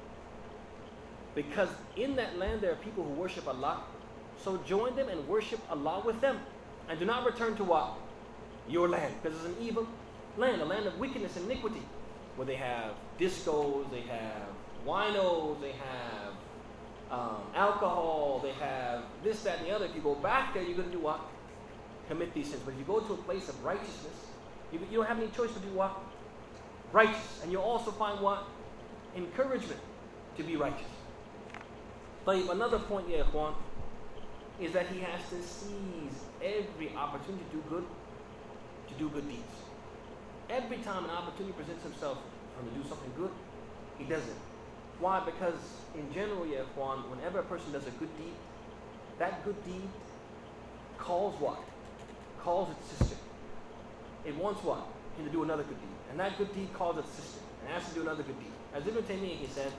because in that land there are people who worship Allah, so join them and worship Allah with them, and do not return to what? Your land, because it's an evil land, a land of wickedness and iniquity, where they have discos, they have winos, they have alcohol, they have this, that, and the other. If you go back there, you're going to do what? Commit these sins. But if you go to a place of righteousness, you don't have any choice to do what? Righteous. And you'll also find what? Encouragement to be righteous. But another point, ya ikhwan, is that he has to seize every opportunity to do good deeds. Every time an opportunity presents himself for him to do something good, he does it. Why? Because in general, ya ikhwan, whenever a person does a good deed, that good deed calls what? Calls its sister. It wants what? Him to do another good deed. And that good deed calls its sister and asks to do another good deed. As Ibn Taymiyyah, he said,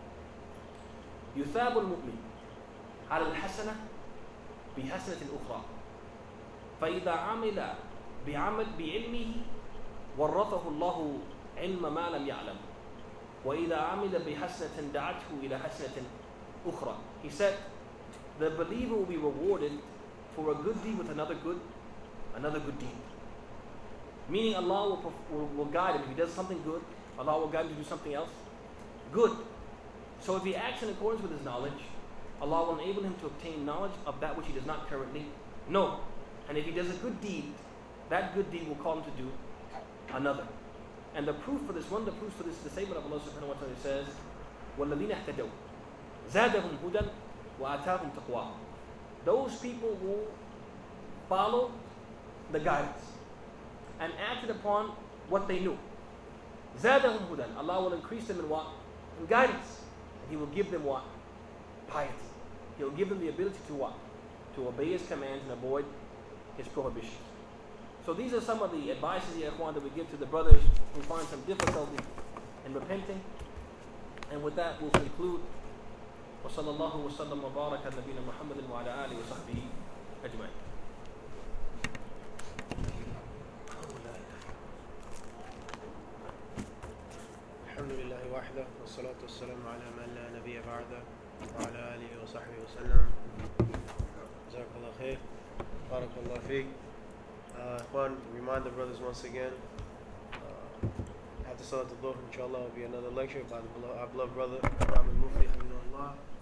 يثاب المؤمن على الحسنة بحسنة أخرى فإذا عمل بعلمه ورثه الله علم ما لم يعلم وإذا عمل بحسنة دعته إلى حسنة أخرى. He said, the believer will be rewarded for a good deed with another good deed. Meaning Allah will guide him. If he does something good, Allah will guide him to do something else good. So if he acts in accordance with his knowledge, Allah will enable him to obtain knowledge of that which he does not currently know. And if he does a good deed, that good deed will call him to do another. And the proof for this, one of the proofs for this, the statement of Allah subhanahu wa ta'ala says, وَالَّذِينَ اهْتَدَوْا زَادَهُمْ هُدًى وَآتَاهُمْ تَقْوَاهُمْ. Those people who follow the guidance and acted upon what they knew. زَادَهُمْ هُدًى. Allah will increase them in what? In guidance. He will give them what? Piety. He will give them the ability to what? To obey His commands and avoid His prohibitions. So these are some of the advices, ya ikhwan, that we give to the brothers who find some difficulty in repenting. And with that, we'll conclude. وصلى الله وسلم وبارك على نبينا محمد وعلى آله وصحبه أجمعين. الحمد لله وحده والصلاة والسلام على من لا نبي بعده وعلى آله وصحبه وسلم. جزاك الله خير. بارك الله فيك. Ikhwan, remind the brothers once again, after Salat al-Dhuhr, inshallah, will be another lecture by our beloved brother, Imam al-Mufti, Hamdulillah.